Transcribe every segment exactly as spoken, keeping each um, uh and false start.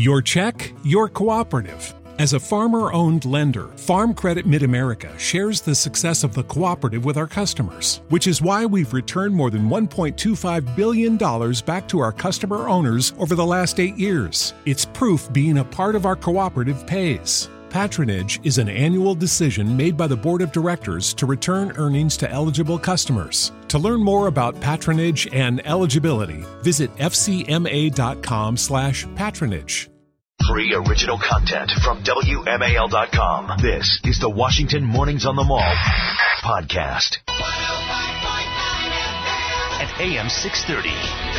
Your check, your cooperative. As a farmer-owned lender, Farm Credit Mid-America shares the success of the cooperative with our customers, which is why we've returned more than one point two five billion dollars back to our customer owners over the last eight years. It's proof being a part of our cooperative pays. Patronage is an annual decision made by the Board of Directors to return earnings to eligible customers. To learn more about patronage and eligibility, visit f c m a dot com slash patronage. Free original content from W M A L dot com. This is the Washington Mornings on the Mall podcast. At A M six thirty.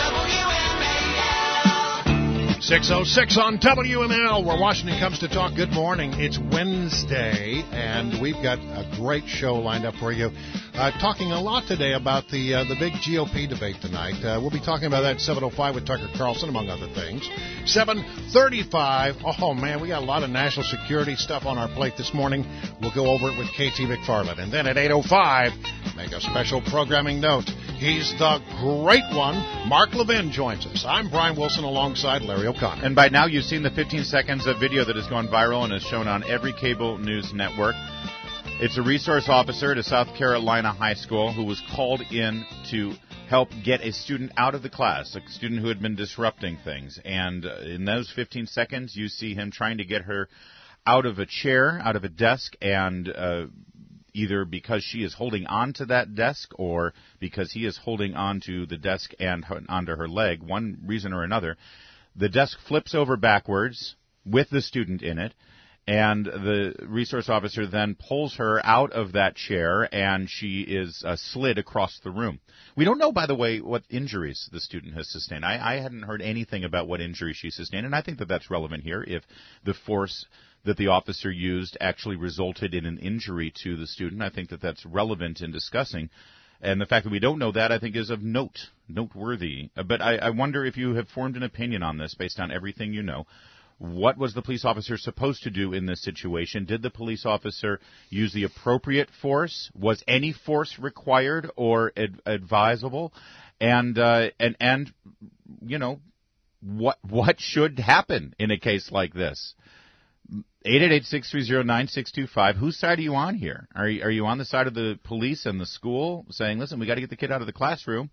six oh six on W M L, where Washington comes to talk. Good morning. It's Wednesday, and we've got a great show lined up for you. Uh, talking a lot today about the uh, the big G O P debate tonight. Uh, we'll be talking about that at seven oh five with Tucker Carlson, among other things. seven thirty-five. Oh, man, we got a lot of national security stuff on our plate this morning. We'll go over it with K T McFarland. And then at eight oh five, make a special programming note. He's the great one. Mark Levin joins us. I'm Brian Wilson alongside Larry O'Connor. And by now you've seen the fifteen seconds of video that has gone viral and is shown on every cable news network. It's a resource officer at a South Carolina high school who was called in to help get a student out of the class, a student who had been disrupting things. And uh, in those fifteen seconds, you see him trying to get her out of a chair, out of a desk, and uh, either because she is holding on to that desk or because he is holding on to the desk and onto her leg, one reason or another, the desk flips over backwards with the student in it, and the resource officer then pulls her out of that chair, and she is uh, slid across the room. We don't know, by the way, what injuries the student has sustained. I, I hadn't heard anything about what injury she sustained, and I think that that's relevant here. If the force that the officer used actually resulted in an injury to the student, I think that that's relevant in discussing. And the fact that we don't know that, I think, is of note, noteworthy. But I, I wonder if you have formed an opinion on this based on everything you know. What was the police officer supposed to do in this situation? Did the police officer use the appropriate force? Was any force required or ad- advisable? And, uh, and, and, you know, what, what should happen in a case like this? eight eight eight, six three zero, nine six two five. Whose side are you on here? Are you, are you on the side of the police and the school saying, listen, we got to get the kid out of the classroom,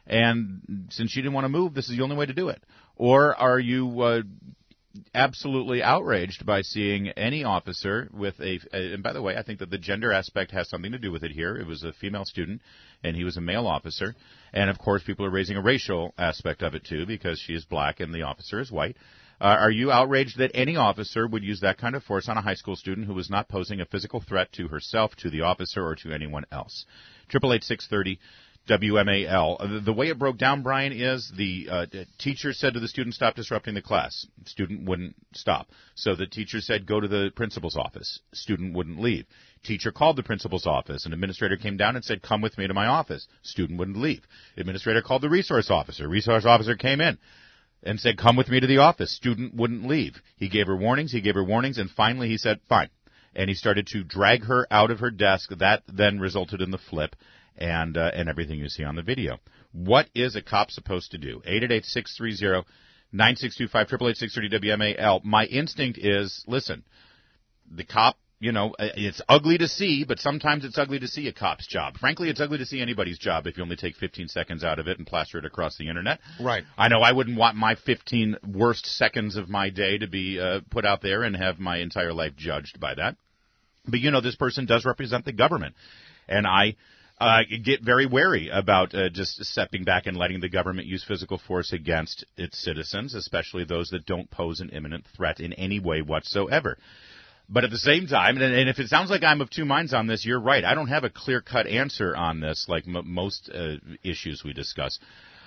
and since she didn't want to move, this is the only way to do it? Or are you uh, absolutely outraged by seeing any officer with a, a – and by the way, I think that the gender aspect has something to do with it here. It was a female student, and he was a male officer. And, of course, people are raising a racial aspect of it, too, because she is black and the officer is white. Uh, are you outraged that any officer would use that kind of force on a high school student who was not posing a physical threat to herself, to the officer, or to anyone else? eight eight eight, six thirty, W M A L. Uh, the way it broke down, Brian, is the uh, teacher said to the student, stop disrupting the class. Student wouldn't stop. So the teacher said, go to the principal's office. Student wouldn't leave. Teacher called the principal's office. An administrator came down and said, come with me to my office. Student wouldn't leave. Administrator called the resource officer. Resource officer came in and said, come with me to the office. Student wouldn't leave. He gave her warnings, he gave her warnings, and finally he said, fine. And he started to drag her out of her desk. That then resulted in the flip and uh, and everything you see on the video. What is a cop supposed to do? eight eight eight, six three zero, nine six two five, eight eight eight, six thirty, W M A L. My instinct is, listen, the cop, you know, it's ugly to see, but sometimes it's ugly to see a cop's job. Frankly, it's ugly to see anybody's job if you only take fifteen seconds out of it and plaster it across the internet. Right. I know I wouldn't want my fifteen worst seconds of my day to be uh, put out there and have my entire life judged by that. But, you know, this person does represent the government. And I uh, get very wary about uh, just stepping back and letting the government use physical force against its citizens, especially those that don't pose an imminent threat in any way whatsoever. But at the same time, and, and if it sounds like I'm of two minds on this, you're right. I don't have a clear-cut answer on this, like m- most uh, issues we discuss.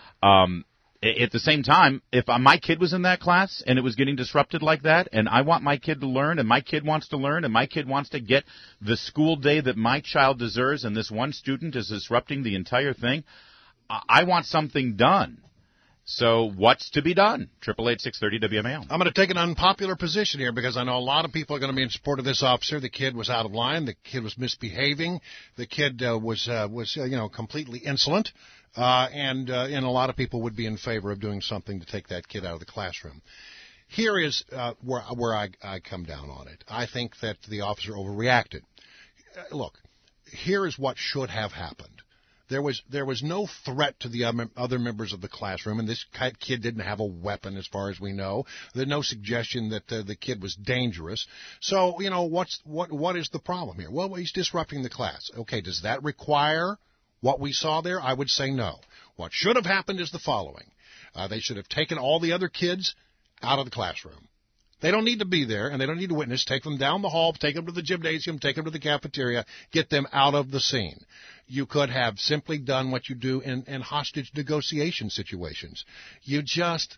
Um, at the same time, if my kid was in that class and it was getting disrupted like that, and I want my kid to learn, and my kid wants to learn, and my kid wants to get the school day that my child deserves, and this one student is disrupting the entire thing, I want something done. So what's to be done? eight eight eight, six thirty, W M A L. I'm going to take an unpopular position here because I know a lot of people are going to be in support of this officer. The kid was out of line. The kid was misbehaving. The kid uh, was, uh, was uh, you know, completely insolent. Uh, and, uh, and a lot of people would be in favor of doing something to take that kid out of the classroom. Here is uh, where where I, I come down on it. I think that the officer overreacted. Uh, look, here is what should have happened. There was there was no threat to the other members of the classroom, and this kid didn't have a weapon, as far as we know. There's no suggestion that uh, the kid was dangerous. So, you know, what's what what is the problem here? Well, he's disrupting the class. Okay, does that require what we saw there? I would say no. What should have happened is the following: uh, they should have taken all the other kids out of the classroom. They don't need to be there, and they don't need to witness. Take them down the hall, take them to the gymnasium, take them to the cafeteria, get them out of the scene. You could have simply done what you do in, in hostage negotiation situations. You just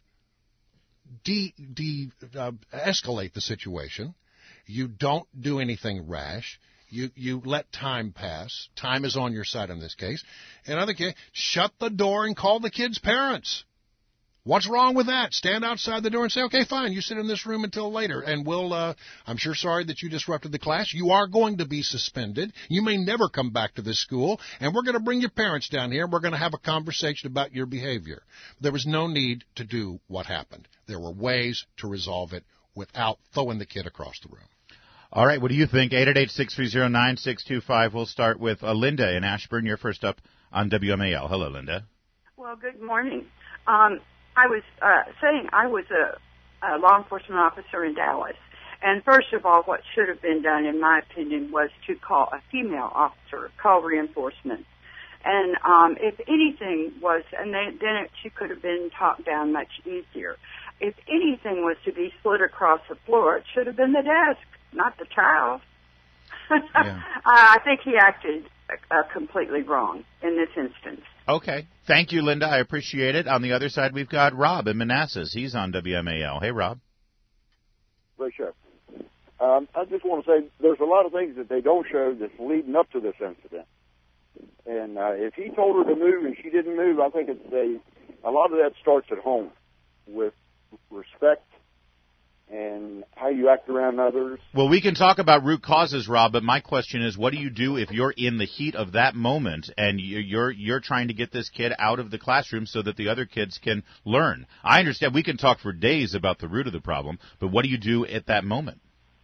de, de, uh, escalate the situation. You don't do anything rash. You you let time pass. Time is on your side in this case. In other case, shut the door and call the kid's parents. What's wrong with that? Stand outside the door and say, okay, fine, you sit in this room until later, and we'll, uh, I'm sure sorry that you disrupted the class. You are going to be suspended. You may never come back to this school, and we're going to bring your parents down here, and we're going to have a conversation about your behavior. There was no need to do what happened. There were ways to resolve it without throwing the kid across the room. All right, what do you think? eight eight eight, six three zero, nine six two five. We'll start with uh, Linda in Ashburn. You're first up on W M A L. Hello, Linda. Well, good morning. Um, I was uh, saying I was a, a law enforcement officer in Dallas. And first of all, what should have been done, in my opinion, was to call a female officer, call reinforcements. And um, if anything was, and they, then it, she could have been talked down much easier. If anything was to be split across the floor, it should have been the desk, not the child. Yeah. I think he acted uh, completely wrong in this instance. Okay. Thank you, Linda. I appreciate it. On the other side, we've got Rob in Manassas. He's on W M A L. Hey, Rob. Great show. Um, I just want to say there's a lot of things that they don't show that's leading up to this incident. And uh, if he told her to move and she didn't move, I think it's a, a lot of that starts at home with respect and how you act around others. Well, we can talk about root causes, Rob, but my question is, what do you do if you're in the heat of that moment and you're you're trying to get this kid out of the classroom so that the other kids can learn? I understand we can talk for days about the root of the problem, but what do you do at that moment?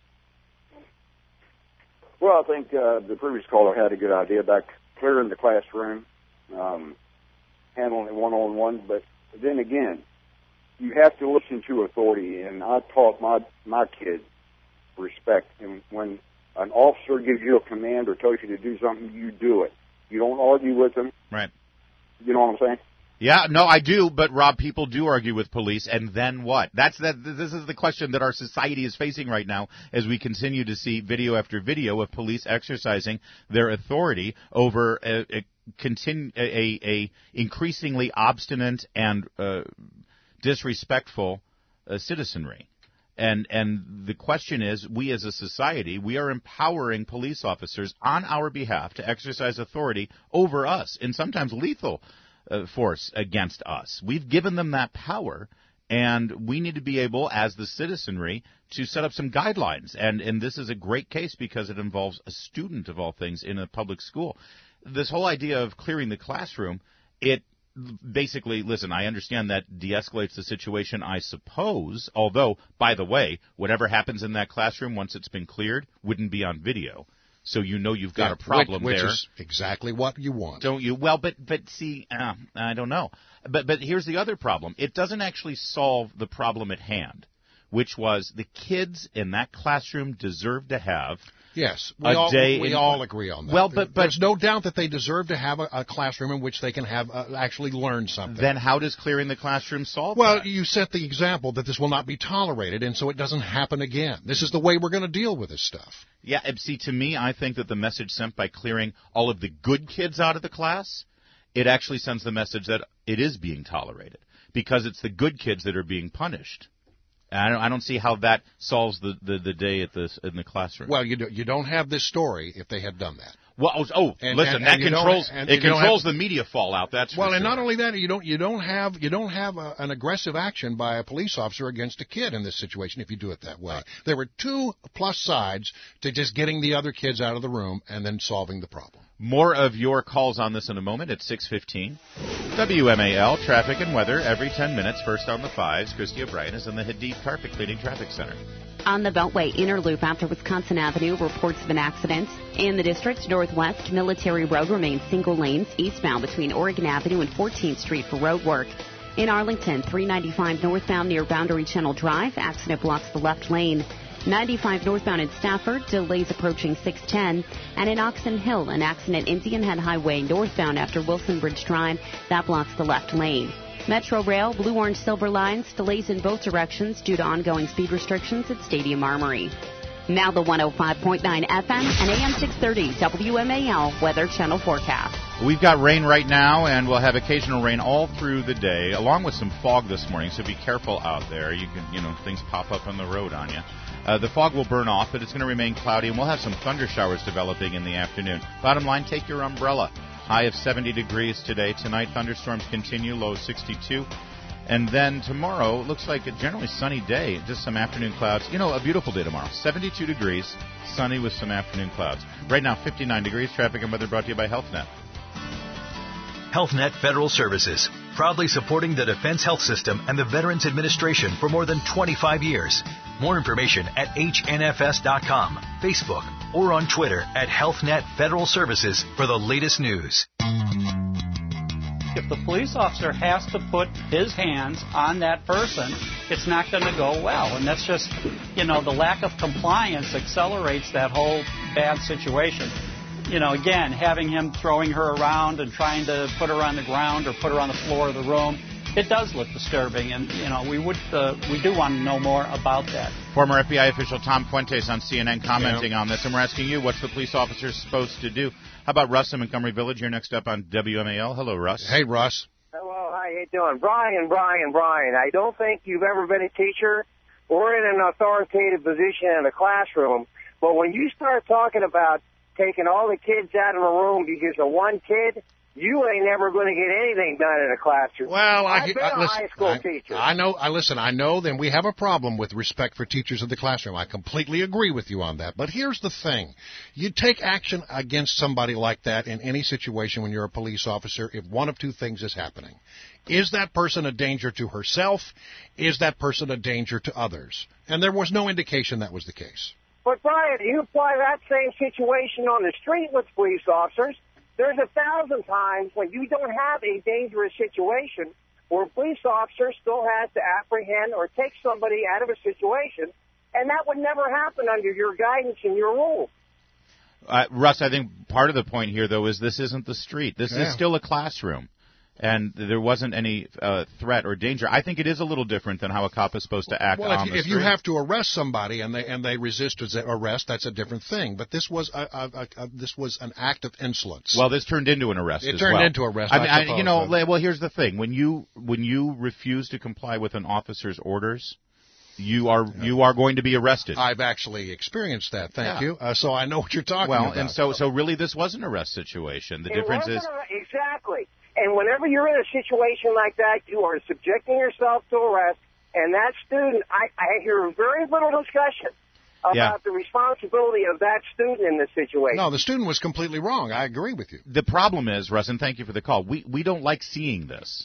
Well, I think uh, the previous caller had a good idea about clearing the classroom, um, handling it one-on-one, but then again, you have to listen to authority, and I taught my my kids respect. And when an officer gives you a command or tells you to do something, you do it. You don't argue with them. Right. You know what I'm saying? Yeah, no, I do, but Rob, people do argue with police, and then what? That's that. This is the question that our society is facing right now as we continue to see video after video of police exercising their authority over a, a, continu- a, a increasingly obstinate and uh, disrespectful uh, citizenry. And and the question is, we as a society, we are empowering police officers on our behalf to exercise authority over us, and sometimes lethal uh, force against us. We've given them that power, and we need to be able, as the citizenry, to set up some guidelines. And, and this is a great case because it involves a student, of all things, in a public school. This whole idea of clearing the classroom, it basically, listen, I understand that de-escalates the situation, I suppose, although, by the way, whatever happens in that classroom once it's been cleared wouldn't be on video. So you know you've got yeah, a problem which, which there. Which is exactly what you want. Don't you? Well, but but see, uh, I don't know. But but here's the other problem. It doesn't actually solve the problem at hand, which was the kids in that classroom deserve to have Yes, we a all day we in, all agree on that. Well, but, but there's no doubt that they deserve to have a, a classroom in which they can have uh, actually learn something. Then how does clearing the classroom solve well, that? Well, you set the example that this will not be tolerated, and so it doesn't happen again. This is the way we're going to deal with this stuff. Yeah, see, to me, I think that the message sent by clearing all of the good kids out of the class, it actually sends the message that it is being tolerated because it's the good kids that are being punished. I don't, I don't see how that solves the, the, the day at the in the classroom. Well, you do, you don't have this story if they had done that. Well, oh, oh and, listen, and, that and controls and it controls have, the media fallout. That's well, for and sure. not only that, you don't you don't have you don't have a, an aggressive action by a police officer against a kid in this situation if you do it that way. There were two plus sides to just getting the other kids out of the room and then solving the problem. More of your calls on this in a moment at six fifteen. W M A L, traffic and weather every ten minutes. First on the fives, Christy O'Brien is in the Hadid Carpet Cleaning Traffic Center. On the Beltway inner loop after Wisconsin Avenue, reports of an accident. In the district northwest, Military Road remains single lanes eastbound between Oregon Avenue and fourteenth Street for road work. In Arlington, three ninety-five northbound near Boundary Channel Drive, accident blocks the left lane. ninety-five northbound in Stafford, delays approaching six ten. And in Oxon Hill, an accident Indian Head Highway northbound after Wilson Bridge Drive, that blocks the left lane. Metro Rail, Blue Orange Silver Lines, delays in both directions due to ongoing speed restrictions at Stadium Armory. Now the one oh five point nine F M and A M six thirty W M A L Weather Channel forecast. We've got rain right now, and we'll have occasional rain all through the day, along with some fog this morning, so be careful out there. You can, you know, things pop up on the road on you. Uh, the fog will burn off, but it's going to remain cloudy, and we'll have some thunder showers developing in the afternoon. Bottom line, take your umbrella. High of seventy degrees today. Tonight, thunderstorms continue, low sixty-two. And then tomorrow, it looks like a generally sunny day, just some afternoon clouds. You know, a beautiful day tomorrow. seventy-two degrees, sunny with some afternoon clouds. Right now, fifty-nine degrees. Traffic and weather brought to you by HealthNet. HealthNet Federal Services, proudly supporting the Defense Health System and the Veterans Administration for more than twenty-five years. More information at H N F S dot com, Facebook, or on Twitter at HealthNet Federal Services for the latest news. If the police officer has to put his hands on that person, it's not going to go well. And that's just, you know, the lack of compliance accelerates that whole bad situation. You know, again, having him throwing her around and trying to put her on the ground or put her on the floor of the room, it does look disturbing. And, you know, we would uh, we do want to know more about that. Former F B I official Tom Fuentes on C N N commenting yeah. on this, and we're asking you, what's the police officer supposed to do? How about Russ in Montgomery Village here next up on W M A L? Hello, Russ. Hey, Russ. Hello, how you doing? Brian, Brian, Brian. I don't think you've ever been a teacher or in an authoritative position in a classroom, but when you start talking about taking all the kids out of the room because of one kid, you ain't never going to get anything done in a classroom. Well, I, I've been I, a listen, high school I, teacher. I know. I listen. I know. Then we have a problem with respect for teachers in the classroom. I completely agree with you on that. But here's the thing: you take action against somebody like that in any situation when you're a police officer if one of two things is happening. Is that person a danger to herself? Is that person a danger to others? And there was no indication that was the case. But Brian, you apply that same situation on the street with police officers. There's a thousand times when you don't have a dangerous situation where a police officer still has to apprehend or take somebody out of a situation, and that would never happen under your guidance and your rules. Uh, Russ, I think part of the point here, though, is this isn't the street. This yeah. is still a classroom. And there wasn't any uh, threat or danger. I think it is a little different than how a cop is supposed to act well, on if, the if street. you have to arrest somebody and they and they resist arrest, that's a different thing. But this was a, a, a, a this was an act of insolence. Well, this turned into an arrest. It as turned well. into arrest. I mean, I I, suppose, you know, but... well, here's the thing: when you when you refuse to comply with an officer's orders, you are yeah. you are going to be arrested. I've actually experienced that. Thank yeah. you. Uh, so I know what you're talking well, about. Well, and so so really, this was an arrest situation. The it difference is a, exactly. And whenever you're in a situation like that, you are subjecting yourself to arrest. And that student, I, I hear very little discussion about yeah. the responsibility of that student in this situation. No, the student was completely wrong. I agree with you. The problem is, Russ, and thank you for the call, we, we don't like seeing this.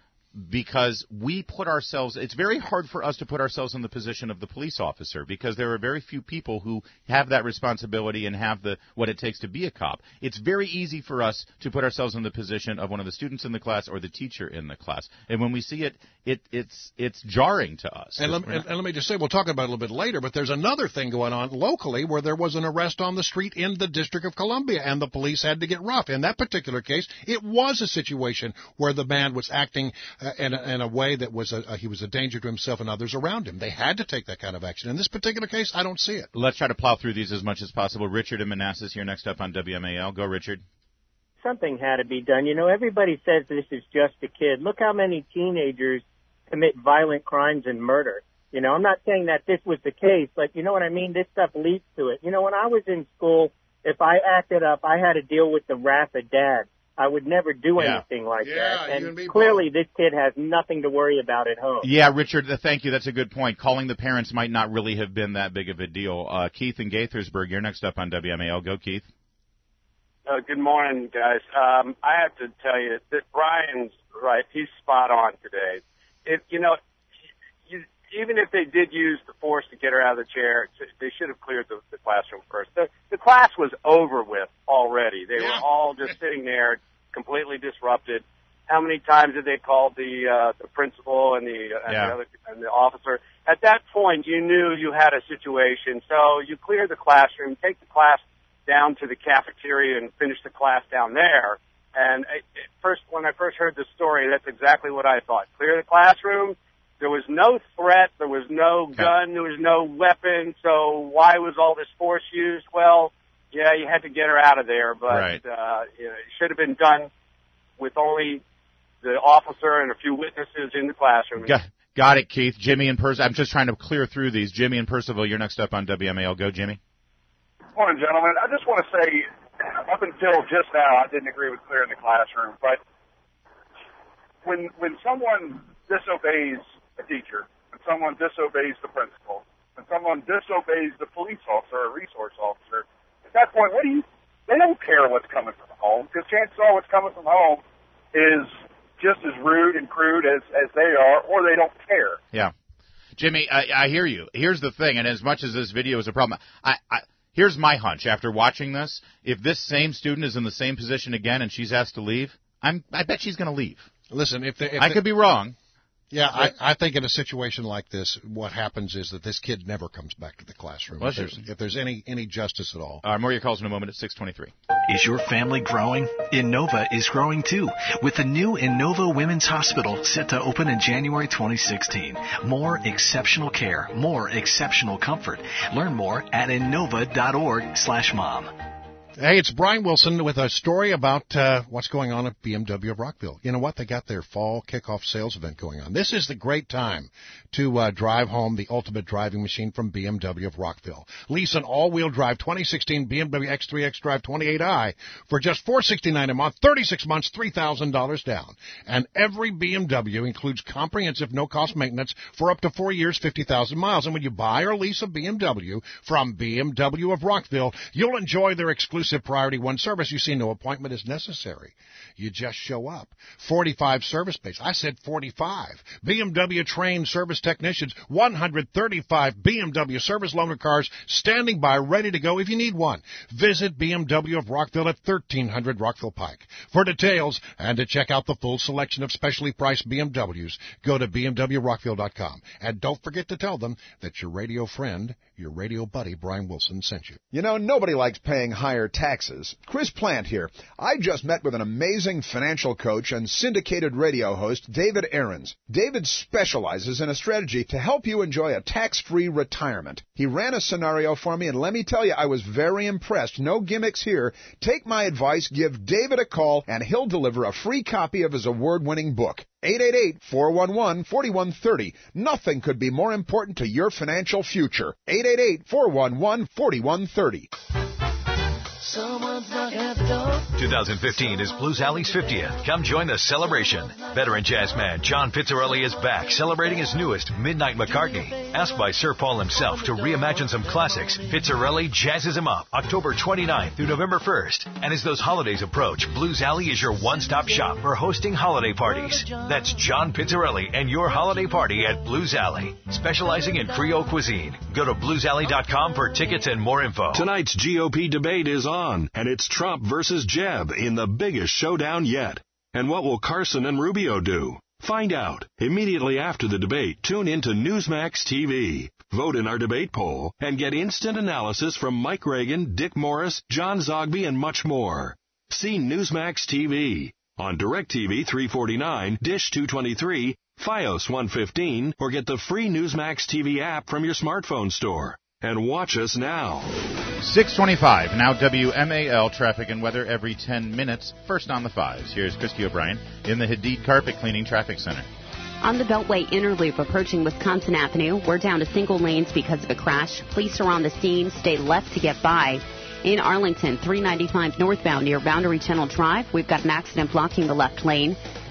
Because we put ourselves, it's very hard for us to put ourselves in the position of the police officer because there are very few people who have that responsibility and have the what it takes to be a cop. It's very easy for us to put ourselves in the position of one of the students in the class or the teacher in the class. And when we see it, it it's it's jarring to us. And let, and, and let me just say, we'll talk about it a little bit later, but there's another thing going on locally where there was an arrest on the street in the District of Columbia, and the police had to get rough. In that particular case, it was a situation where the man was acting uh, in, a, in a way that was a, a, he was a danger to himself and others around him. They had to take that kind of action. In this particular case, I don't see it. Let's try to plow through these as much as possible. Richard in Manassas here next up on W M A L. Go, Richard. Something had to be done. You know, everybody says this is just a kid. Look how many teenagers commit violent crimes and murder. You know, I'm not saying that this was the case, but you know what I mean? This stuff leads to it. You know, when I was in school, if I acted up, I had to deal with the wrath of dad. I would never do yeah. anything like yeah, that. And clearly this kid has nothing to worry about at home. Yeah, Richard, thank you. That's a good point. Calling the parents might not really have been that big of a deal. Uh, Keith in Gaithersburg, you're next up on W M A L. Go, Keith. Uh, good morning, guys. Um, I have to tell you that Brian's right. He's spot on today. If you know, you, even if they did use the force to get her out of the chair, they should have cleared the, the classroom first. The, the class was over with already. They yeah. were all just sitting there, completely disrupted. How many times did they call the uh, the principal and the and yeah. the other and the officer? At that point, you knew you had a situation. So you clear the classroom, take the class down to the cafeteria, and finish the class down there. And it, it first, when I first heard the story, that's exactly what I thought. Clear the classroom. There was no threat. There was no okay. gun. There was no weapon. So why was all this force used? Well, yeah, you had to get her out of there, but right. uh, you know, it should have been done with only the officer and a few witnesses in the classroom. Got, got it, Keith. Jimmy and Percival. I'm just trying to clear through these. Jimmy and Percival, you're next up on W M A L. Go, Jimmy. Morning, gentlemen. I just want to say, up until just now, I didn't agree with clearing the classroom, but when when someone disobeys a teacher, when someone disobeys the principal, when someone disobeys the police officer or resource officer, at that point, what do you? They don't care what's coming from home, because chances are what's coming from home is just as rude and crude as, as they are, or they don't care. Yeah. Jimmy, I, I hear you. Here's the thing, and as much as this video is a problem, I, I here's my hunch after watching this. If this same student is in the same position again and she's asked to leave, I'm, I bet she's going to leave. Listen, if, they, if I they, could be wrong. Yeah, I, I think in a situation like this, what happens is that this kid never comes back to the classroom. Well, if, there's, if there's any any justice at all. All right, more of your calls in a moment at six twenty-three. Is your family growing? Innova is growing too, with the new Innova Women's Hospital set to open in January twenty sixteen. More exceptional care, more exceptional comfort. Learn more at innova.org slash mom. Hey, it's Brian Wilson with a story about uh, what's going on at B M W of Rockville. You know what? They got their fall kickoff sales event going on. This is the great time to uh, drive home the ultimate driving machine from B M W of Rockville. Lease an all-wheel drive twenty sixteen B M W X three X Drive twenty-eight i for just four hundred sixty-nine dollars a month, thirty-six months, three thousand dollars down. And every B M W includes comprehensive no-cost maintenance for up to four years, fifty thousand miles. And when you buy or lease a B M W from B M W of Rockville, you'll enjoy their exclusive Priority One service. You see, no appointment is necessary. You just show up. forty-five service bays. I said forty-five. B M W trained service technicians, one hundred thirty-five B M W service loaner cars standing by ready to go if you need one. Visit B M W of Rockville at thirteen hundred Rockville Pike. For details and to check out the full selection of specially priced B M Ws, go to B M W Rockville dot com. And don't forget to tell them that your radio friend, your radio buddy, Brian Wilson, sent you. You know, nobody likes paying higher taxes. Chris Plant here. I just met with an amazing financial coach and syndicated radio host, David Aarons. David specializes in a strategy to help you enjoy a tax-free retirement. He ran a scenario for me, and let me tell you, I was very impressed. No gimmicks here. Take my advice, give David a call, and he'll deliver a free copy of his award-winning book. eight eight eight, four one one, four one three zero. Nothing could be more important to your financial future. eight eight eight, four one one, four one three zero. Someone's knocking at the door. twenty fifteen is Blues Alley's fiftieth. Come join the celebration. Veteran jazzman John Pizzarelli is back, celebrating his newest Midnight McCartney. Asked by Sir Paul himself to reimagine some classics, Pizzarelli jazzes him up October twenty-ninth through November first. And as those holidays approach, Blues Alley is your one-stop shop for hosting holiday parties. That's John Pizzarelli and your holiday party at Blues Alley, specializing in Creole cuisine. Go to blues alley dot com for tickets and more info. Tonight's G O P debate is on, and it's Trump versus Jeb in the biggest showdown yet. And what will Carson and Rubio do? Find out. Immediately after the debate, tune in to Newsmax T V. Vote in our debate poll and get instant analysis from Mike Reagan, Dick Morris, John Zogby, and much more. See Newsmax T V on DirecTV three forty-nine, Dish two twenty-three, Fios one fifteen, or get the free Newsmax T V app from your smartphone store. And watch us now. six twenty-five, now W M A L, traffic and weather every ten minutes. First on the fives. Here's Christy O'Brien in the Hadid Carpet Cleaning Traffic Center. On the Beltway Inner Loop approaching Wisconsin Avenue, we're down to single lanes because of a crash. Police are on the scene. Stay left to get by. In Arlington, three ninety-five northbound near Boundary Channel Drive, we've got an accident blocking the left lane.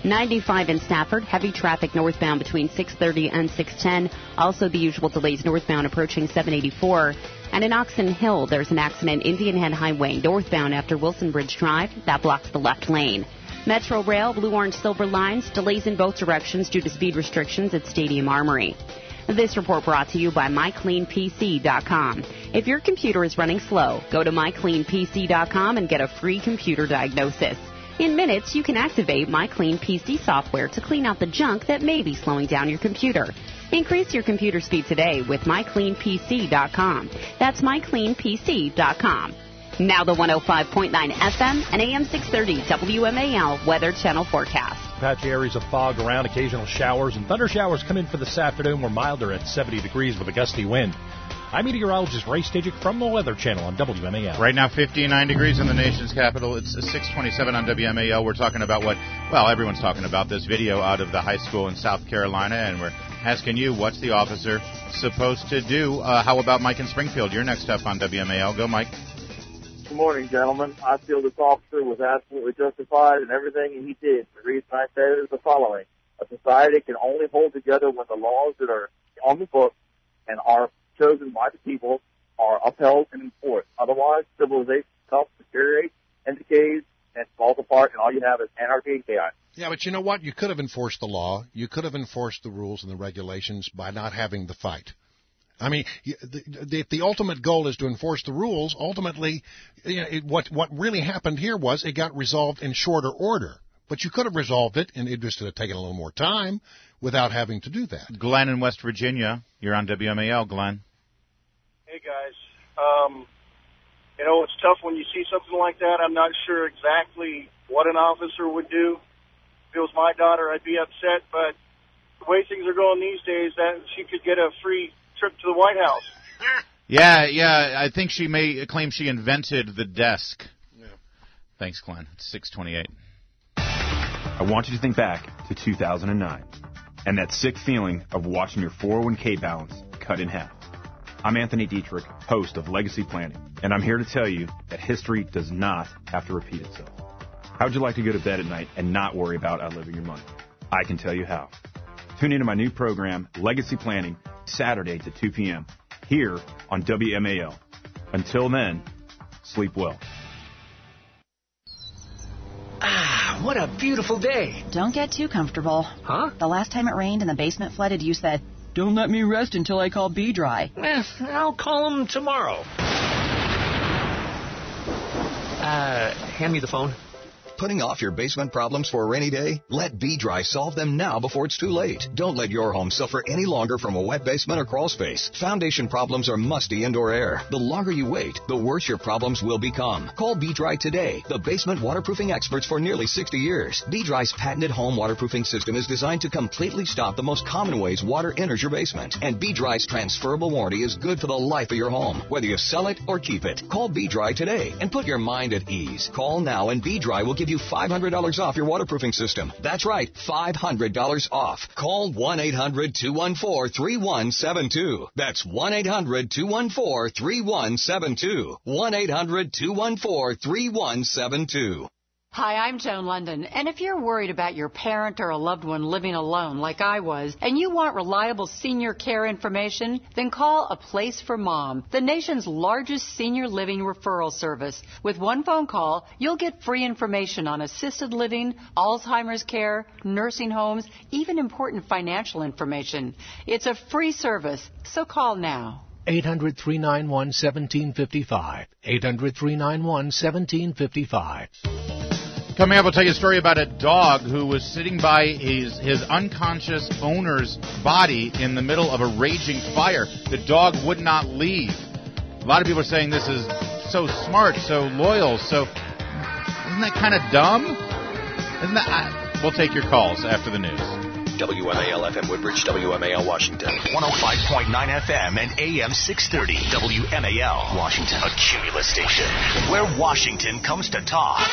ninety-five in Stafford, heavy traffic northbound between six thirty and six ten. Also the usual delays northbound approaching seven eighty-four. And in Oxon Hill, there's an accident Indian Head Highway northbound after Wilson Bridge Drive. That blocks the left lane. Metro Rail, Blue Orange Silver Lines, delays in both directions due to speed restrictions at Stadium Armory. This report brought to you by my clean P C dot com. If your computer is running slow, go to my clean P C dot com and get a free computer diagnosis. In minutes, you can activate MyCleanPC software to clean out the junk that may be slowing down your computer. Increase your computer speed today with my clean P C dot com. That's my clean P C dot com. Now the one oh five point nine F M and A M six thirty W M A L Weather Channel forecast. Patchy areas of fog around, occasional showers, and thunder showers come in for this afternoon. We're milder at seventy degrees with a gusty wind. I'm meteorologist Ray Stajic from the Weather Channel on W M A L. Right now, fifty-nine degrees in the nation's capital. It's six twenty-seven on W M A L. We're talking about what, well, everyone's talking about this video out of the high school in South Carolina, and we're asking you, what's the officer supposed to do? Uh, how about Mike in Springfield? You're next up on W M A L. Go, Mike. Good morning, gentlemen. I feel this officer was absolutely justified in everything he did. The reason I say it is the following. A society can only hold together when the laws that are on the books and are chosen by the people are upheld and enforced. Otherwise, civilization itself deteriorates and decays and falls apart, and all you have is anarchy and chaos. Yeah, but you know what? You could have enforced the law. You could have enforced the rules and the regulations by not having the fight. I mean, the, the ultimate goal is to enforce the rules. Ultimately, you know, it, what what really happened here was it got resolved in shorter order. But you could have resolved it, and it just would have taken a little more time without having to do that. Glenn in West Virginia, you're on W M A L. Glenn. Hey, guys. Um, you know, it's tough when you see something like that. I'm not sure exactly what an officer would do. If it was my daughter, I'd be upset. But the way things are going these days, that she could get a free trip to the White House. Yeah, yeah. I think she may claim she invented the desk. Yeah. Thanks, Glenn. It's six twenty-eight. I want you to think back to two thousand nine and that sick feeling of watching your four oh one k balance cut in half. I'm Anthony Dietrich, host of Legacy Planning, and I'm here to tell you that history does not have to repeat itself. How would you like to go to bed at night and not worry about outliving your money? I can tell you how. Tune into my new program, Legacy Planning, Saturday to two p.m. here on W M A L. Until then, sleep well. Ah, what a beautiful day. Don't get too comfortable. Huh? The last time it rained and the basement flooded, you said, "Don't let me rest until I call B-Dry." Eh, I'll call him tomorrow. Uh, hand me the phone. Putting off your basement problems for a rainy day? Let B-Dry solve them now before it's too late. Don't let your home suffer any longer from a wet basement or crawl space. Foundation problems or musty indoor air. The longer you wait, the worse your problems will become. Call B-Dry today, the basement waterproofing experts for nearly sixty years. B-Dry's patented home waterproofing system is designed to completely stop the most common ways water enters your basement. And B-Dry's transferable warranty is good for the life of your home, whether you sell it or keep it. Call B-Dry today and put your mind at ease. Call now and B-Dry will give you five hundred dollars off your waterproofing system. That's right, five hundred dollars off. Call one eight hundred two one four three one seven two. That's one eight hundred two one four three one seven two. one eight hundred two one four three one seven two. Hi, I'm Joan London, and if you're worried about your parent or a loved one living alone like I was, and you want reliable senior care information, then call A Place for Mom, the nation's largest senior living referral service. With one phone call, you'll get free information on assisted living, Alzheimer's care, nursing homes, even important financial information. It's a free service, so call now. eight hundred three nine one one seven five five. eight hundred three nine one one seven five five. Coming up, we'll tell you a story about a dog who was sitting by his, his unconscious owner's body in the middle of a raging fire. The dog would not leave. A lot of people are saying this is so smart, so loyal, so... Isn't that kind of dumb? Isn't that... I, we'll take your calls after the news. W M A L F M Woodbridge, W M A L Washington. one oh five point nine F M and A M six thirty. W M A L Washington. A Cumulus station where Washington comes to talk.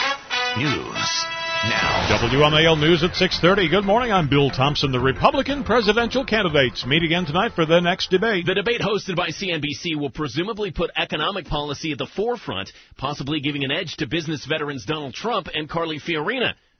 News now. W M A L News at six thirty. Good morning. I'm Bill Thompson. The Republican presidential candidates meet again tonight for the next debate. The debate hosted by C N B C will presumably put economic policy at the forefront, possibly giving an edge to business veterans Donald Trump and Carly Fiorina.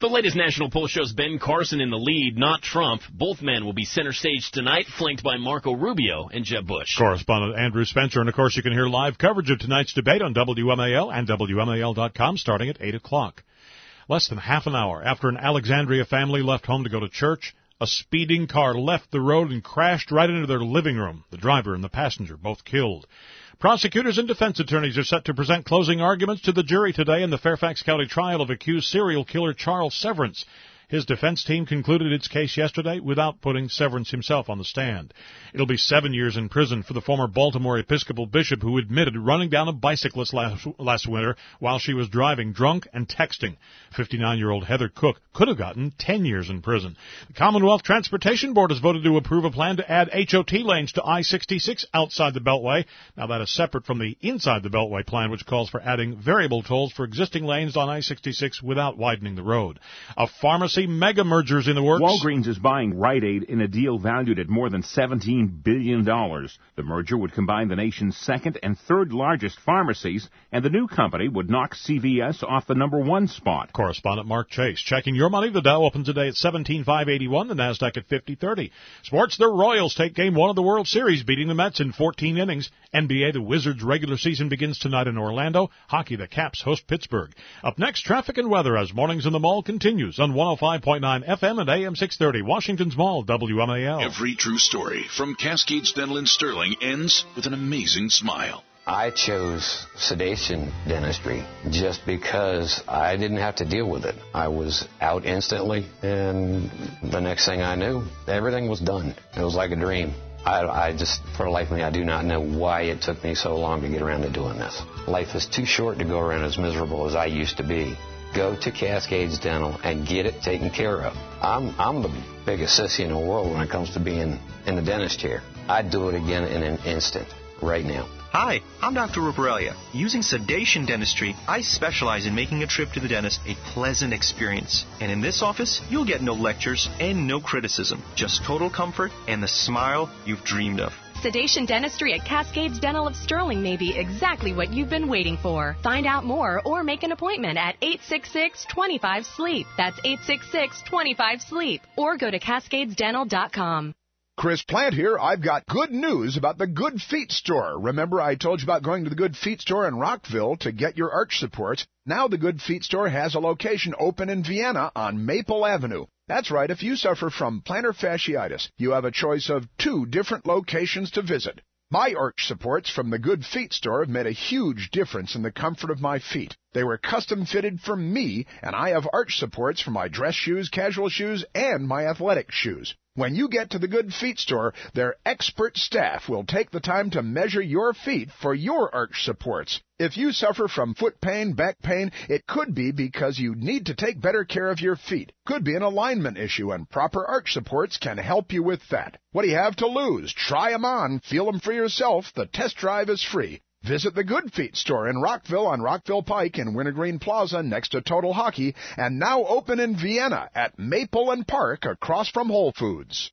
The latest national poll shows Ben Carson in the lead, not Trump. Both men will be center stage tonight, flanked by Marco Rubio and Jeb Bush. Correspondent Andrew Spencer, and of course you can hear live coverage of tonight's debate on W M A L and W M A L dot com starting at eight o'clock. Less than half an hour after an Alexandria family left home to go to church, a speeding car left the road and crashed right into their living room. The driver and the passenger both killed. Prosecutors and defense attorneys are set to present closing arguments to the jury today in the Fairfax County trial of accused serial killer Charles Severance. His defense team concluded its case yesterday without putting Severance himself on the stand. It'll be seven years in prison for the former Baltimore Episcopal bishop who admitted running down a bicyclist last, last winter while she was driving drunk and texting. fifty-nine-year-old Heather Cook could have gotten ten years in prison. The Commonwealth Transportation Board has voted to approve a plan to add H O T lanes to I sixty-six outside the Beltway. Now that is separate from the inside the Beltway plan, which calls for adding variable tolls for existing lanes on I sixty-six without widening the road. A pharmacy mega mergers in the works. Walgreens is buying Rite Aid in a deal valued at more than seventeen billion dollars. The merger would combine the nation's second and third largest pharmacies, and the new company would knock C V S off the number one spot. Correspondent Mark Chase checking your money. The Dow opens today at seventeen five eighty-one, the Nasdaq at fifty thirty. Sports, the Royals take game one of the World Series, beating the Mets in fourteen innings. N B A, the Wizards' regular season begins tonight in Orlando. Hockey, the Caps host Pittsburgh. Up next, traffic and weather as Mornings in the Mall continues on one oh five point nine F M and A M six thirty, Washington's Mall, W M A L. Every true story from Cascades Dental in Sterling ends with an amazing smile. I chose sedation dentistry just because I didn't have to deal with it. I was out instantly, and the next thing I knew, everything was done. It was like a dream. I, I just, for the life of me, I do not know why it took me so long to get around to doing this. Life is too short to go around as miserable as I used to be. Go to Cascades Dental and get it taken care of. I'm I'm the biggest sissy in the world when it comes to being in the dentist chair. I'd do it again in an instant, right now. Hi, I'm Doctor Ruparelia. Using sedation dentistry, I specialize in making a trip to the dentist a pleasant experience. And in this office, you'll get no lectures and no criticism, just total comfort and the smile you've dreamed of. Sedation dentistry at Cascades Dental of Sterling may be exactly what you've been waiting for. Find out more or make an appointment at eight six six, two five, sleep. That's eight six six, two five, sleep. Or go to cascades dental dot com. Chris Plant here. I've got good news about the Good Feet store. Remember I told you about going to the Good Feet store in Rockville to get your arch supports? Now the Good Feet store has a location open in Vienna on Maple Avenue. That's right, if you suffer from plantar fasciitis, you have a choice of two different locations to visit. My arch supports from the Good Feet store have made a huge difference in the comfort of my feet. They were custom fitted for me, and I have arch supports for my dress shoes, casual shoes, and my athletic shoes. When you get to the Good Feet store, their expert staff will take the time to measure your feet for your arch supports. If you suffer from foot pain, back pain, it could be because you need to take better care of your feet. Could be an alignment issue, and proper arch supports can help you with that. What do you have to lose? Try them on. Feel them for yourself. The test drive is free. Visit the Good Feet store in Rockville on Rockville Pike in Wintergreen Plaza next to Total Hockey, and now open in Vienna at Maple and Park across from Whole Foods.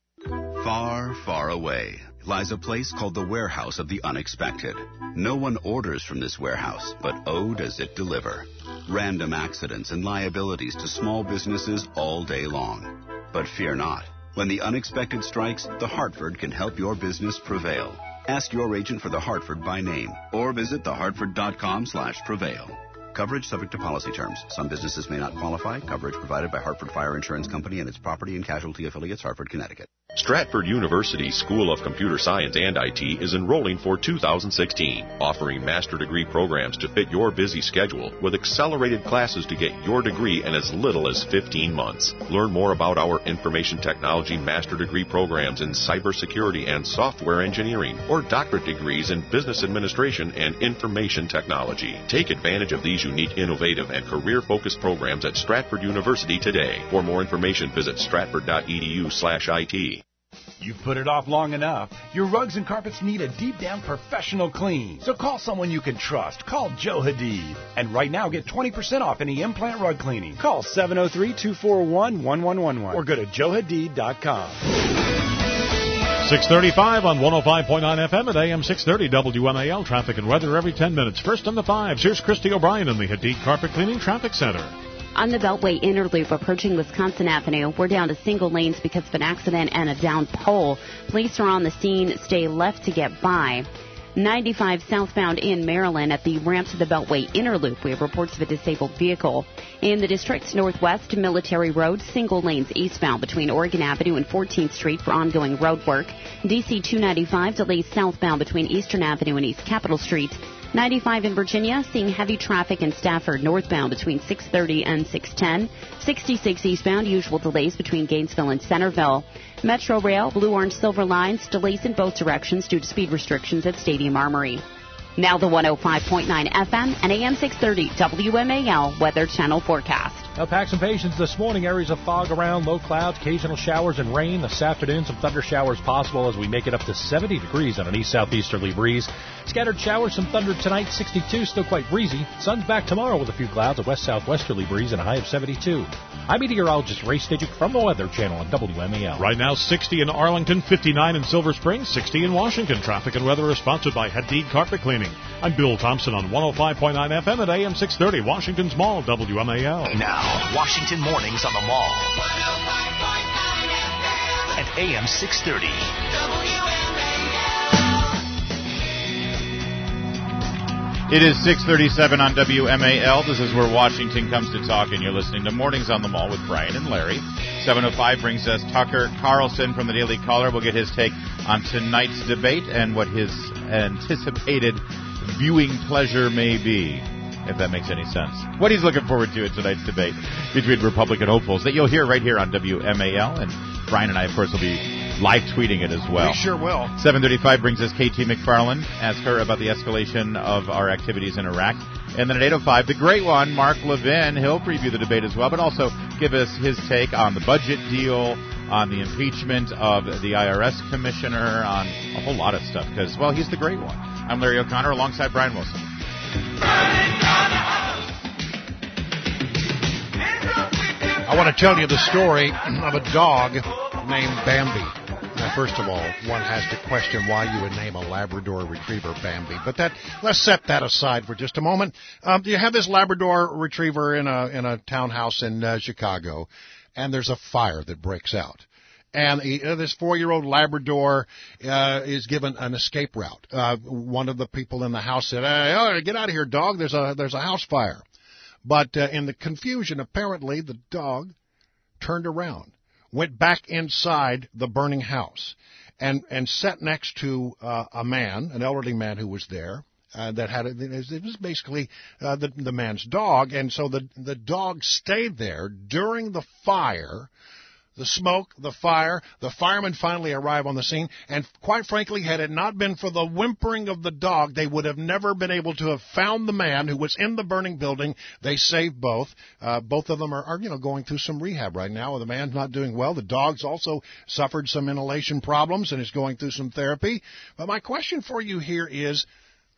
Far, far away lies a place called the Warehouse of the Unexpected. No one orders from this warehouse, but oh, does it deliver. Random accidents and liabilities to small businesses all day long. But fear not. When the unexpected strikes, the Hartford can help your business prevail. Ask your agent for the Hartford by name or visit the hartford dot com slash prevail. Coverage subject to policy terms. Some businesses may not qualify. Coverage provided by Hartford Fire Insurance Company and its property and casualty affiliates, Hartford, Connecticut. Stratford University School of Computer Science and I T is enrolling for two thousand sixteen, offering master degree programs to fit your busy schedule with accelerated classes to get your degree in as little as fifteen months. Learn more about our information technology master degree programs in cybersecurity and software engineering or doctorate degrees in business administration and information technology. Take advantage of these unique, innovative, and career-focused programs at Stratford University today. For more information, visit stratford dot e d u slash I T. You've put it off long enough. Your rugs and carpets need a deep-down professional clean. So call someone you can trust. Call Joe Hadid. And right now, get twenty percent off any implant rug cleaning. Call seven oh three, two four one, one one one one or go to joe hadid dot com. six thirty-five on one oh five point nine F M at A M six thirty W M A L. Traffic and weather every ten minutes. First on the fives, here's Christy O'Brien in the Hadid Carpet Cleaning Traffic Center. On the Beltway inner loop approaching Wisconsin Avenue, we're down to single lanes because of an accident and a downed pole. Police are on the scene. Stay left to get by. ninety-five southbound in Maryland at the ramp to the Beltway inner loop. We have reports of a disabled vehicle. In the district's northwest, Military Road, single lanes eastbound between Oregon Avenue and fourteenth Street for ongoing road work. D C two ninety-five delays southbound between Eastern Avenue and East Capitol Street. ninety-five in Virginia, seeing heavy traffic in Stafford northbound between six thirty and six ten. sixty-six eastbound, usual delays between Gainesville and Centerville. Metro Rail, Blue Orange Silver Lines, delays in both directions due to speed restrictions at Stadium Armory. Now the one oh five point nine F M and A M six thirty W M A L Weather Channel forecast. Now, pack some patience this morning. Areas of fog around, low clouds, occasional showers and rain. This afternoon, some thunder showers possible as we make it up to seventy degrees on an east-southeasterly breeze. Scattered showers, some thunder tonight, sixty-two, still quite breezy. Sun's back tomorrow with a few clouds, a west-southwesterly breeze, and a high of seventy-two. I'm meteorologist Ray Stidgick from the Weather Channel on W M A L. Right now, sixty in Arlington, fifty-nine in Silver Spring, sixty in Washington. Traffic and weather is sponsored by Hadid Carpet Cleaning. I'm Bill Thompson on one oh five point nine F M at A M six thirty, Washington's Mall, W M A L. Now, Washington Mornings on the Mall. At A M six thirty. It is six thirty-seven on W M A L. This is where Washington comes to talk, and you're listening to Mornings on the Mall with Brian and Larry. seven oh five brings us Tucker Carlson from the Daily Caller. We'll get his take on tonight's debate and what his anticipated viewing pleasure may be, if that makes any sense. What he's looking forward to in tonight's debate between Republican hopefuls that you'll hear right here on W M A L. And Brian and I, of course, will be live tweeting it as well. We sure will. seven thirty-five brings us K T McFarland. Ask her about the escalation of our activities in Iraq. And then at eight oh five, the great one, Mark Levin. He'll preview the debate as well, but also give us his take on the budget deal, on the impeachment of the I R S commissioner, on a whole lot of stuff. Because, well, he's the great one. I'm Larry O'Connor alongside Brian Wilson. I want to tell you the story of a dog named Bambi. Now, first of all, one has to question why you would name a Labrador Retriever Bambi. But that let's set that aside for just a moment. Um, you have this Labrador Retriever in a in a townhouse in uh, Chicago, and there's a fire that breaks out. And he, uh, this four-year-old Labrador uh, is given an escape route. Uh, one of the people in the house said, hey, oh, get out of here, dog. There's a there's a house fire. But uh, in the confusion, apparently the dog turned around, went back inside the burning house, and, and sat next to uh, a man, an elderly man who was there. Uh, that had a, it was basically uh, the the man's dog, and so the the dog stayed there during the fire. The smoke, the fire, the firemen finally arrive on the scene, and quite frankly, had it not been for the whimpering of the dog, they would have never been able to have found the man who was in the burning building. They saved both. Uh, both of them are, are, you know, going through some rehab right now. The man's not doing well. The dog's also suffered some inhalation problems and is going through some therapy. But my question for you here is,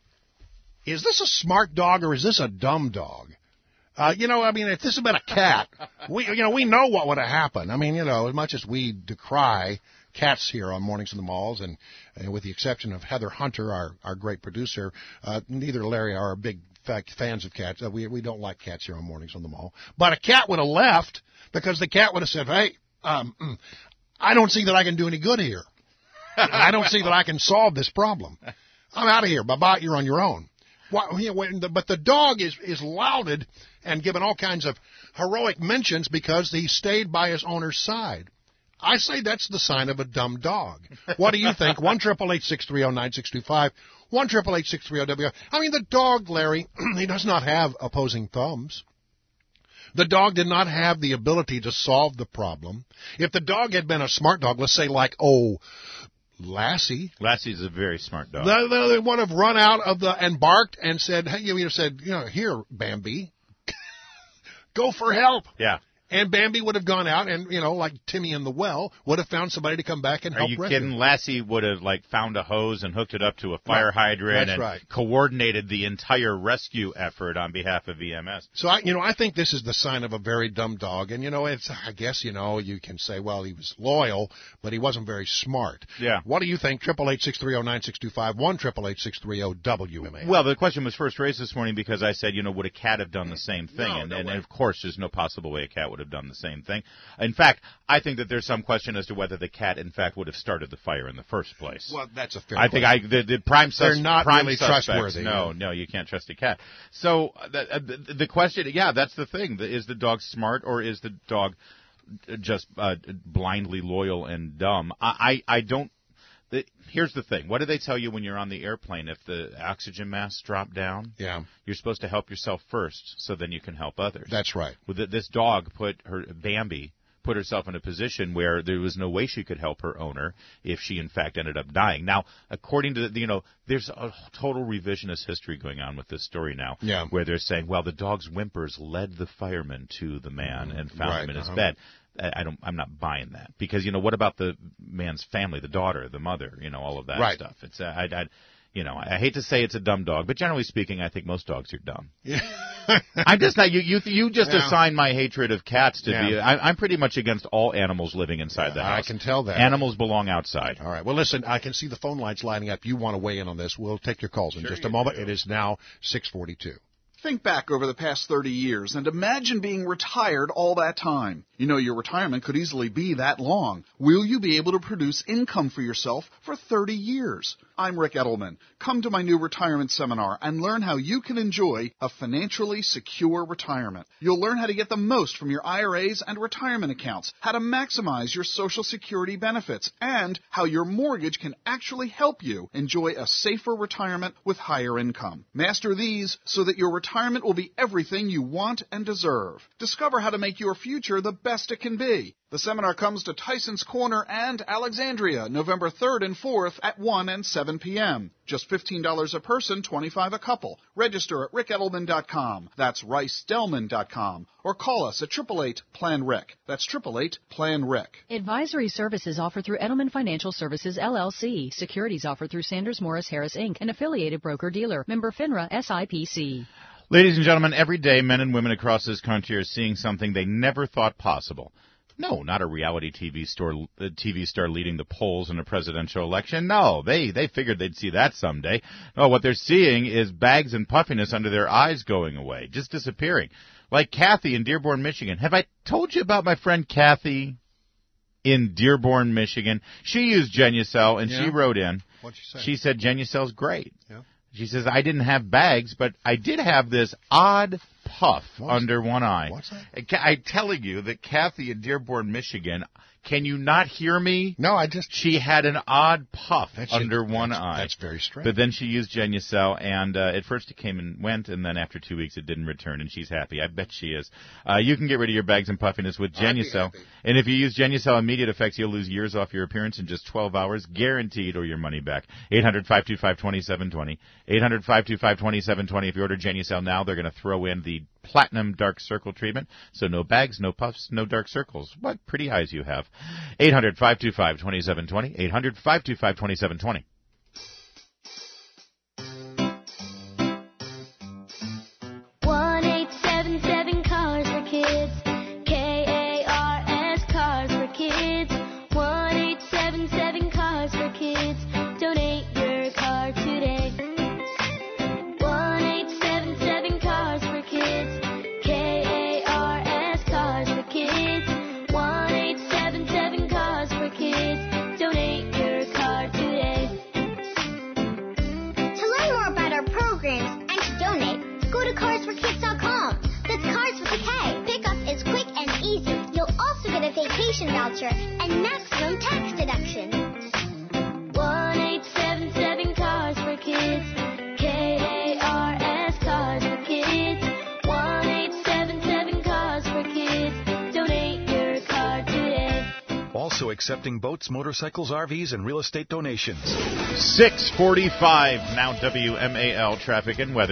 is this a smart dog or is this a dumb dog? Uh, you know, I mean, if this had been a cat, we, you know, we know what would have happened. I mean, you know, as much as we decry cats here on Mornings in the Malls, and, and with the exception of Heather Hunter, our, our great producer, uh, neither Larry or I are big fact, fans of cats. Uh, we, we don't like cats here on Mornings in the Mall. But a cat would have left because the cat would have said, hey, um, I don't see that I can do any good here. I don't see that I can solve this problem. I'm out of here. Bye-bye. You're on your own. Why, you know, but the dog is, is lauded and given all kinds of heroic mentions because he stayed by his owner's side. I say that's the sign of a dumb dog. What do you think? one eight eight eight, six three zero, nine six two five. one eight eight eight, six three zero, W. I mean, the dog, Larry, he does not have opposing thumbs. The dog did not have the ability to solve the problem. If the dog had been a smart dog, let's say like, oh, Lassie. Lassie's a very smart dog. They, they would have run out of the and barked and said, "Hey," you know, said, "You know, here, Bambi, go for help." Yeah. And Bambi would have gone out and, you know, like Timmy in the well, would have found somebody to come back and Are help you rescue. kidding? Lassie would have, like, found a hose and hooked it up to a fire Right. hydrant That's and right. coordinated the entire rescue effort on behalf of E M S. So, I, you know, I think this is the sign of a very dumb dog. And, you know, it's, I guess, you know, you can say, well, he was loyal, but he wasn't very smart. Yeah. What do you think? Triple eight six three zero nine six two five one triple eight six three zero W M A. Well, the question was first raised this morning because I said, you know, would a cat have done the same thing? No, and, no and, way. and of course, there's no possible way a cat would have done the same thing. In fact, I think that there's some question as to whether the cat, in fact, would have started the fire in the first place. Well, that's a fair I think I question. the, the prime sus- They're not prime really suspects, trustworthy. No, no, you can't trust a cat. So the, uh, the, the question, yeah, that's the thing. Is the dog smart or is the dog just uh, blindly loyal and dumb? I, I, I don't. The, here's the thing. What do they tell you when you're on the airplane? If the oxygen masks drop down, Yeah. you're supposed to help yourself first, so then you can help others. That's right. Well, th- this dog put her Bambi put herself in a position where there was no way she could help her owner if she in fact ended up dying. Now, according to the, you know, there's a total revisionist history going on with this story now, Yeah. where they're saying, well, the dog's whimpers led the fireman to the man and found Right, him in his uh-huh. bed. I don't. I'm not buying that because you know what about the man's family, the daughter, the mother, you know, all of that Right. stuff. It's uh, I, I, you know, I hate to say it's a dumb dog, but generally speaking, I think most dogs are dumb. Yeah. I'm just not. You you you just Yeah. assign my hatred of cats to Yeah. be. I, I'm pretty much against all animals living inside the I house. can tell that. Animals belong outside. All right. Well, listen, I can see the phone lines lining up. You want to weigh in on this. We'll take your calls in Sure just a you moment. do. It is now six forty-two. Think back over the past thirty years and imagine being retired all that time. You know your retirement could easily be that long. Will you be able to produce income for yourself for thirty years? I'm Rick Edelman. Come to my new retirement seminar and learn how you can enjoy a financially secure retirement. You'll learn how to get the most from your I R As and retirement accounts, how to maximize your Social Security benefits, and how your mortgage can actually help you enjoy a safer retirement with higher income. Master these so that your retirement will be everything you want and deserve. Discover how to make your future the best it can be. The seminar comes to Tyson's Corner and Alexandria, November third and fourth at one and seven p.m. Just fifteen dollars a person, twenty-five dollars a couple. Register at rick edelman dot com. That's rice delman dot com. Or call us at eight eight eight, plan rick. That's eight eight eight, plan rick. Advisory services offered through Edelman Financial Services, L L C. Securities offered through Sanders Morris Harris, Incorporated, an affiliated broker-dealer. Member FINRA, S I P C. Ladies and gentlemen, every day men and women across this country are seeing something they never thought possible. No, not a reality T V star, uh, T V star leading the polls in a presidential election. No, they, they figured they'd see that someday. No, what they're seeing is bags and puffiness under their eyes going away, just disappearing. Like Kathy in Dearborn, Michigan. Have I told you about my friend Kathy in Dearborn, Michigan? She used Genucel, and Yeah. she wrote in. What'd she say? She said Genucel's great. Yeah. She says, I didn't have bags, but I did have this odd puff What's- under one eye. what's that? I ca- I'm telling you that Kathy in Dearborn, Michigan, can you not hear me? No, I just... She had an odd puff That should- under one that's- eye. that's very strange. But then she used Genucel, and uh, at first it came and went, and then after two weeks it didn't return, and she's happy. I bet she is. Uh, you can get rid of your bags and puffiness with I'd be Genucel. happy. And if you use Genucel immediate effects, you'll lose years off your appearance in just twelve hours, guaranteed, or your money back. eight hundred, five two five, two seven two zero. eight hundred, five two five, two seven two zero. If you order Genucel now, they're going to throw in the Platinum Dark Circle treatment. So no bags, no puffs, no dark circles. What pretty eyes you have. eight hundred, five two five, two seven two zero. eight hundred, five two five, two seven two zero. one eight seven seven Cars for Kids. K A R S Cars for Kids. one eight seven seven Cars for Kids. Donate your car today. one eight seven seven Cars for Kids. K A R S Cars for Kids. one eight seven seven Cars for Kids. Donate your car today. To learn more about our programs and to donate, go to cars for kids dot com. That's Cars with a K. Pickup is quick and easy. You'll also get a vacation voucher and maximum tax deduction. one eight seven seven Cars for Kids. K A R S Cars for Kids. one eight seven seven Cars for Kids. Donate your car today. Also accepting boats, motorcycles, R Vs, and real estate donations. six forty-five now W M A L traffic and weather.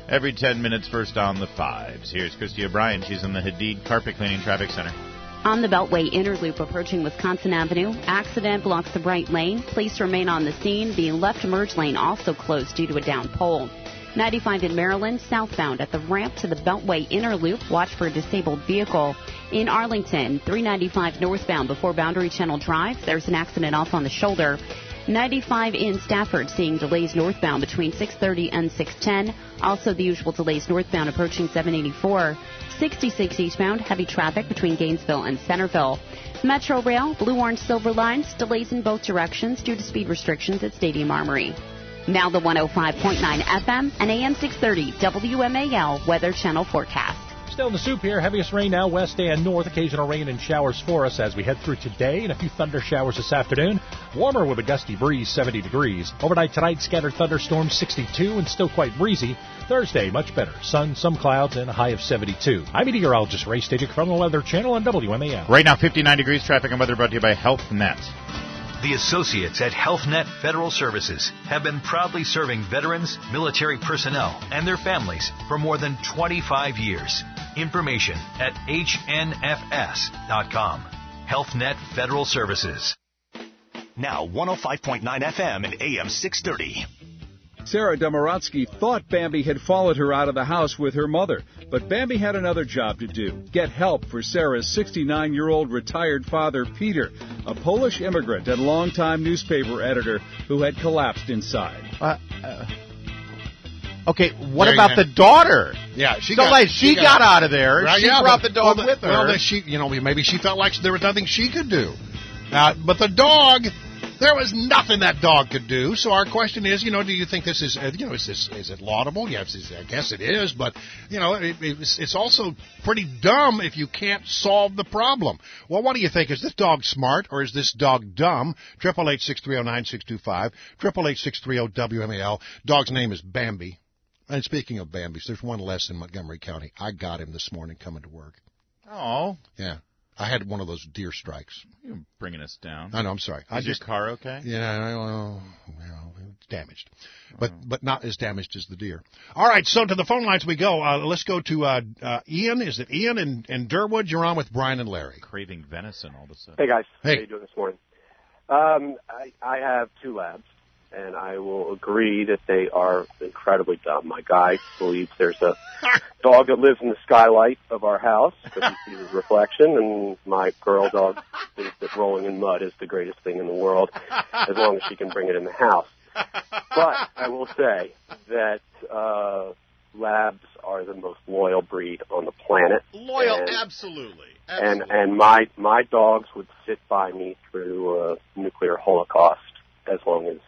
every ten minutes, first on the fives. Here's Christy O'Brien. She's in the Hadid Carpet Cleaning Traffic Center. On the Beltway inner loop approaching Wisconsin Avenue, accident blocks the right lane. Police remain on the scene. The left merge lane also closed due to a down pole. ninety-five in Maryland, southbound at the ramp to the Beltway inner loop. Watch for a disabled vehicle. In Arlington, three ninety-five northbound before Boundary Channel Drive, there's an accident off on the shoulder. ninety-five in Stafford, seeing delays northbound between six thirty and six ten. Also the usual delays northbound approaching seven eighty-four. sixty-six eastbound, heavy traffic between Gainesville and Centerville. Metro Rail, Blue Orange Silver Lines, delays in both directions due to speed restrictions at Stadium Armory. Now the one oh five point nine F M and A M six thirty W M A L Weather Channel forecast. Still in the soup here. Heaviest rain now west and north. Occasional rain and showers for us as we head through today, and a few thunder showers this afternoon. Warmer with a gusty breeze, seventy degrees. Overnight tonight, scattered thunderstorms, sixty-two, and still quite breezy. Thursday, much better. Sun, some clouds, and a high of seventy-two. I'm meteorologist Ray Stadic from the Weather Channel on W M A L. Right now, fifty-nine degrees. Traffic and weather brought to you by HealthNet. The associates at HealthNet Federal Services have been proudly serving veterans, military personnel, and their families for more than twenty-five years. Information at H N F S dot com. HealthNet Federal Services. Now one oh five point nine F M and A M six thirty. Sarah Domorotsky thought Bambi had followed her out of the house with her mother, but Bambi had another job to do. Get help for Sarah's sixty-nine-year-old retired father, Peter, a Polish immigrant and longtime newspaper editor who had collapsed inside. Uh, uh, okay, what There about you the daughter? Yeah, she so got, like she, got, got out of there. Right, she yeah, brought but, the dog well, with her. Well, that she, you know, maybe she felt like there was nothing she could do. Uh, but the dog, there was nothing that dog could do. So our question is, you know, do you think this is, uh, you know, is this is it laudable? Yes, I guess it is. But you know, it, it's, it's also pretty dumb if you can't solve the problem. Well, what do you think? Is this dog smart or is this dog dumb? Triple eight six three zero nine six two five. Triple eight six three zero W M A L. Dog's name is Bambi. And speaking of Bambis, there's one less in Montgomery County. I got him this morning coming to work. Oh. Yeah. I had one of those deer strikes. You're bringing us down. I know, I'm sorry. Is I just, your car okay? Yeah, well, well, it's damaged. But oh. but not as damaged as the deer. All right, so to the phone lines we go. Uh, let's go to uh, uh, Ian. Is it Ian in, in Durwood? You're on with Brian and Larry. Craving venison all of a sudden. Hey, guys. Hey. How are you doing this morning? Um, I, I have two labs, and I will agree that they are incredibly dumb. My guy believes there's a dog that lives in the skylight of our house because he sees his reflection, and my girl dog thinks that rolling in mud is the greatest thing in the world, as long as she can bring it in the house. But I will say that uh, labs are the most loyal breed on the planet. Loyal, and, absolutely. And absolutely. and my my dogs would sit by me through a nuclear holocaust as long as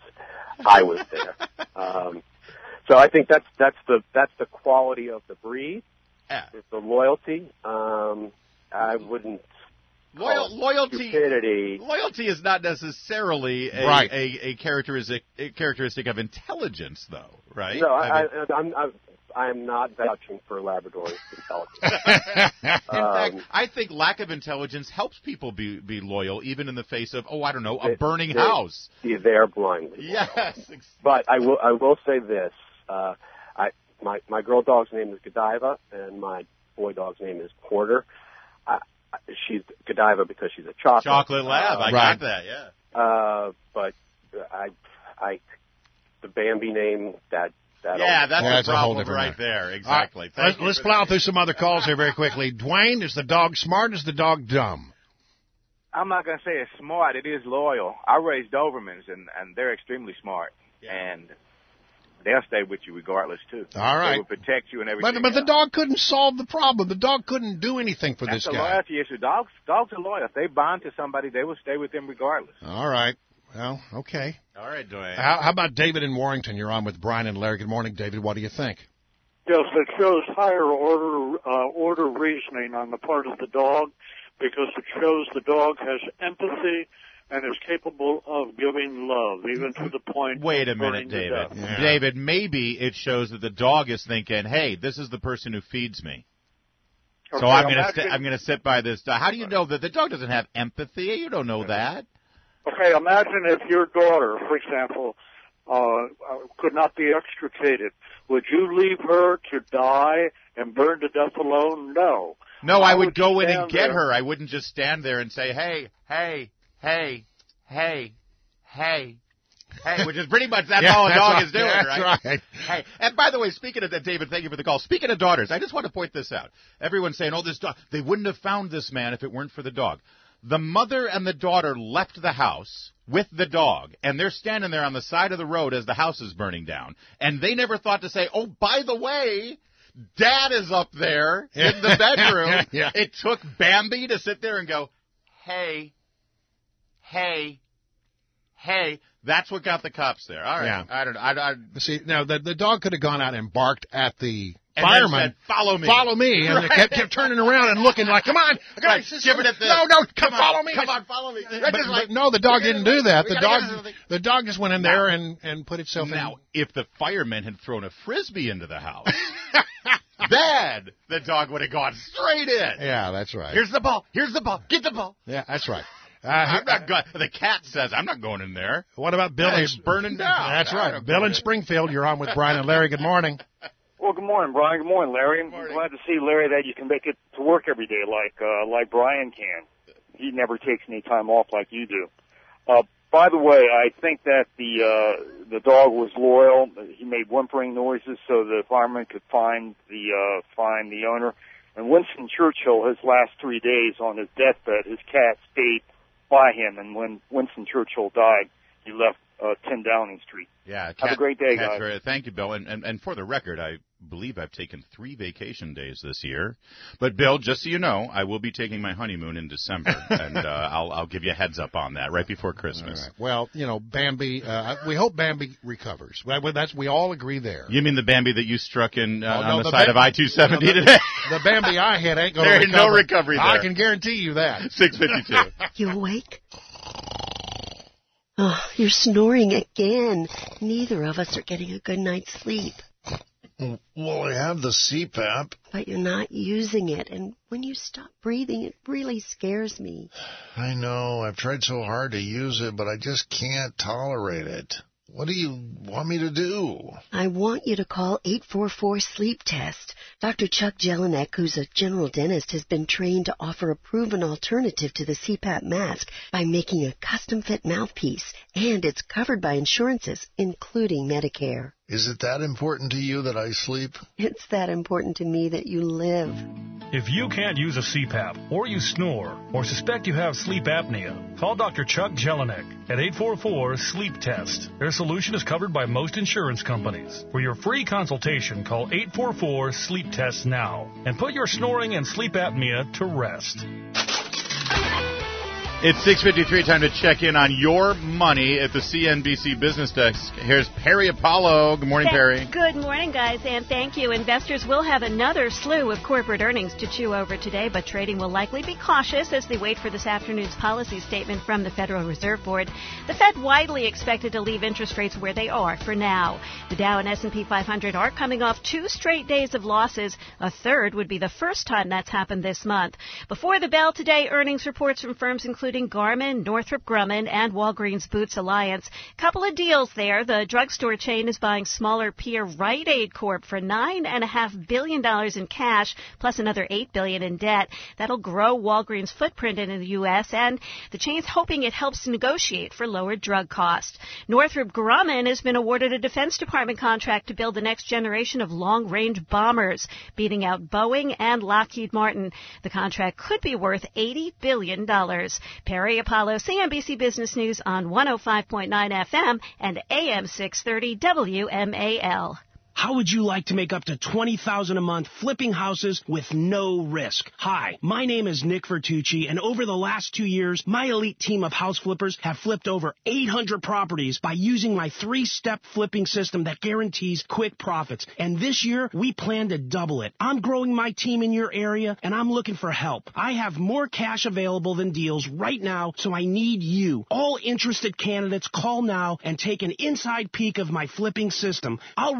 I was there. Um, so I think that's that's the that's the quality of the breed. Yeah. It's the loyalty. Um, I wouldn't. Loyal, loyalty. Stupidity. Loyalty is not necessarily a, right. a, a characteristic a characteristic of intelligence, though, right? No, I, I mean, I, I'm, I'm I'm not vouching for Labrador intelligence. In um, fact, I think lack of intelligence helps people be be loyal, even in the face of, oh, I don't know, a they, burning they, house. They're blindly. Yes. But I will I will say this: uh, I my my girl dog's name is Godiva, and my boy dog's name is Porter. I, she's Godiva because she's a chocolate chocolate lab. Uh, I right. got that. Yeah. Uh, but I I the Bambi name that. That yeah, that's, yeah, the that's problem a whole different right matter. there. Exactly. Right, let's let's plow through some other calls here very quickly. Dwayne, is the dog smart? Is the dog dumb? I'm not going to say it's smart. It is loyal. I raised Dobermans, and, and they're extremely smart. Yeah. And they'll stay with you regardless, too. All right. They will protect you and everything. But, but the dog couldn't solve the problem. The dog couldn't do anything for That's this a guy. loyalty issue. Dogs, dogs are loyal. If they bond to somebody, they will stay with them regardless. All right. Well, okay. All right, Dwayne. How, how about David in Warrington? You're on with Brian and Larry. Good morning, David. What do you think? Yes, it shows higher order uh, order reasoning on the part of the dog because it shows the dog has empathy and is capable of giving love, even to the point Wait a of minute, burning to David. death. Yeah. David, maybe it shows that the dog is thinking, hey, this is the person who feeds me. Okay, so I'm going to imagine- st- I'm going to sit by this dog. How do you know that the dog doesn't have empathy? You don't know that. Okay, imagine if your daughter, for example, uh, could not be extricated. Would you leave her to die and burn to death alone? No. No, I, I would, would go in and get there. her. I wouldn't just stand there and say, hey, hey, hey, hey, hey. Hey, which is pretty much that's yeah, all a that's dog right, is doing, that's right? right? Hey, and by the way, speaking of that, David, thank you for the call. Speaking of daughters, I just want to point this out. Everyone's saying, oh, this dog, they wouldn't have found this man if it weren't for the dog. The mother and the daughter left the house with the dog, and they're standing there on the side of the road as the house is burning down. And they never thought to say, oh, by the way, Dad is up there in the bedroom. yeah. It took Bambi to sit there and go, hey, hey, hey. That's what got the cops there. All right. Yeah. I don't know. I, I, See, now, the, the dog could have gone out and barked at the and fireman. Said, follow me. Follow me. And right. they kept, kept turning around and looking like, come on. I right. Give it at the, no, no, come, come follow on, me. Come on, follow me. But, but like, no, the dog didn't do that. The dog, get the dog just went in there and, and put itself now, in. Now, if the firemen had thrown a Frisbee into the house, then the dog would have gone straight in. Yeah, that's right. Here's the ball. Here's the ball. Get the ball. Yeah, that's right. Uh, I'm not going. The cat says, I'm not going in there. What about Bill? It's burning down. That's right. Bill in Springfield, you're on with Brian and Larry. Good morning. Well, good morning, Brian. Good morning, Larry. Good morning. I'm glad to see, Larry, that you can make it to work every day like uh, like Brian can. He never takes any time off like you do. Uh, by the way, I think that the uh, the dog was loyal. He made whimpering noises so the fireman could find the uh, find the owner. And Winston Churchill, his last three days on his deathbed, his cat stayed by him, and when Winston Churchill died, he left uh, ten Downing Street. Yeah, Have cat, a great day, guys. Very, thank you, Bill. And, and and for the record, I believe I've taken three vacation days this year. But Bill, just so you know, I will be taking my honeymoon in December, and uh, I'll I'll give you a heads up on that right before Christmas. All right. Well, you know, Bambi. Uh, we hope Bambi recovers. Well, that's we all agree there. You mean the Bambi that you struck in uh, oh, no, on the, the side ba- of I two seventy no, the, today? The Bambi I hit ain't going to recover. There recover. ain't no recovery there. I can guarantee you that. six fifty-two. You awake? Oh, you're snoring again. Neither of us are getting a good night's sleep. Well, I have the C PAP. But you're not using it, and when you stop breathing, it really scares me. I know. I've tried so hard to use it, but I just can't tolerate it. What do you want me to do? I want you to call eight four four sleep test. Doctor Chuck Jelinek, who's a general dentist, has been trained to offer a proven alternative to the C PAP mask by making a custom-fit mouthpiece, and it's covered by insurances, including Medicare. Is it that important to you that I sleep? It's that important to me that you live. If you can't use a C PAP, or you snore, or suspect you have sleep apnea, call Doctor Chuck Jelinek at eight four four sleep test. Their solution is covered by most insurance companies. For your free consultation, call eight four four sleep test now and put your snoring and sleep apnea to rest. It's six fifty-three, time to check in on your money at the C N B C Business Desk. Here's Perry Apollo. Good morning, Perry. Good morning, guys, and thank you. Investors will have another slew of corporate earnings to chew over today, but trading will likely be cautious as they wait for this afternoon's policy statement from the Federal Reserve Board. The Fed widely expected to leave interest rates where they are for now. The Dow and S and P five hundred are coming off two straight days of losses. A third would be the first time that's happened this month. Before the bell today, earnings reports from firms including Garmin, Northrop Grumman, and Walgreens Boots Alliance. Couple of deals there. The drugstore chain is buying smaller peer Rite Aid Corp for nine and a half billion dollars in cash, plus another eight billion in debt. That'll grow Walgreens' footprint in the U S, and the chain's hoping it helps negotiate for lower drug costs. Northrop Grumman has been awarded a Defense Department contract to build the next generation of long-range bombers, beating out Boeing and Lockheed Martin. The contract could be worth eighty billion dollars. Perry Apollo, C N B C Business News on one oh five point nine F M and A M six thirty W M A L. How would you like to make up to twenty thousand dollars a month flipping houses with no risk? Hi, my name is Nick Vertucci, and over the last two years, my elite team of house flippers have flipped over eight hundred properties by using my three-step flipping system that guarantees quick profits. And this year, we plan to double it. I'm growing my team in your area, and I'm looking for help. I have more cash available than deals right now, so I need you. All interested candidates, call now and take an inside peek of my flipping system. I'll rush you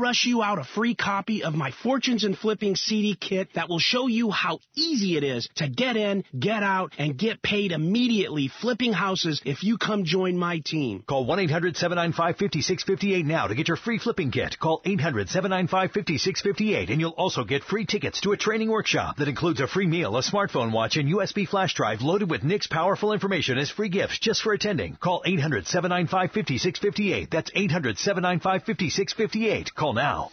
you out a free copy of my Fortunes in Flipping C D kit that will show you how easy it is to get in, get out, and get paid immediately flipping houses if you come join my team. Call one eight hundred seven nine five five six five eight now to get your free flipping kit. Call eight hundred seven nine five five six five eight and you'll also get free tickets to a training workshop that includes a free meal, a smartphone watch, and U S B flash drive loaded with Nick's powerful information as free gifts just for attending. Call eight hundred seven nine five five six five eight. That's eight hundred seven nine five five six five eight. Call now.